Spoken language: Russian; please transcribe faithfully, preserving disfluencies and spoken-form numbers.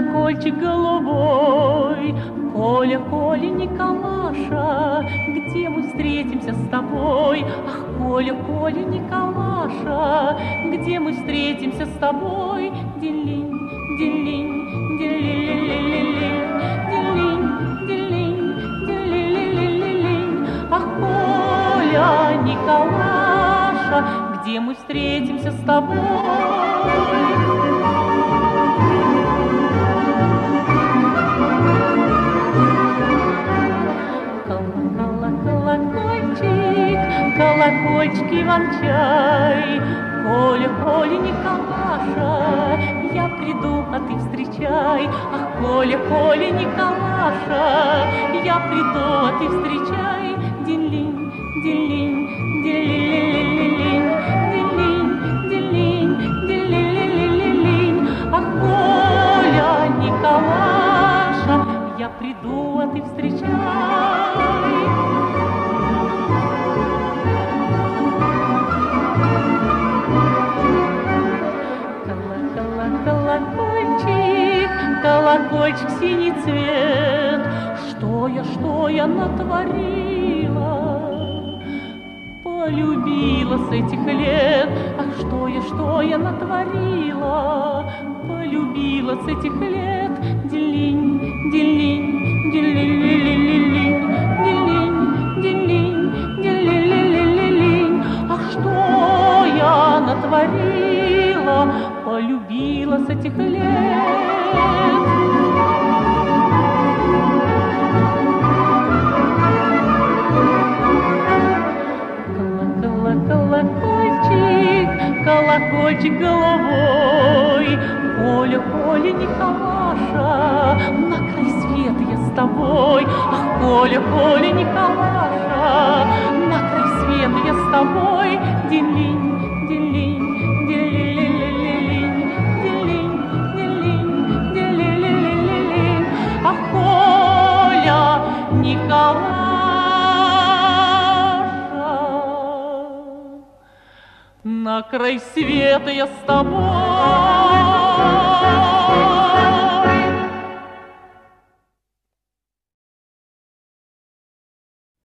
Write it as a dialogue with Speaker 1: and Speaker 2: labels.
Speaker 1: колокольчик голубой. Коля, Коля, Николаша, где мы встретимся с тобой? Ах, Коля, Коля, Николаша, где мы встретимся с тобой? Дилинь, дилинь, дилилилилилинь, дилинь, дилинь, дилилилилилинь. Ах, Коля, Николаша, где мы встретимся с тобой? Колокольчик, колокольчик Иван-чай. Коля, Коля, Николаша, я приду, а ты встречай. Ах, Коля, Коля, Николаша, я приду, а ты встречай. Дилинь, дилинь, дилилилилилинь, дилинь, дилинь, дилилилилилинь. Ах, Коля, Николаша, я приду, а ты встречай. Колокольчик, колокольчик, синий цвет, что я, что я натворила? Полюбила с этих лет, ах, что я, что я натворила? Полюбила с этих лет. Дилинь, дилинь, дилилилилилинь, дилинь, дилинь, дилилилилилинь. Ах, что я натворила? Полюбила с этих лет. Колокольчик, колокольчик головой. Коля, Коля, Николаша, на край света я с тобой. Ах, Коля, Коля, Николаша, на край света я с тобой. Дилинь, дилинь, дилилилилилинь, дилинь, дилинь, дилилилилилинь. Ах, Коля, Николаша, на край света я с тобой.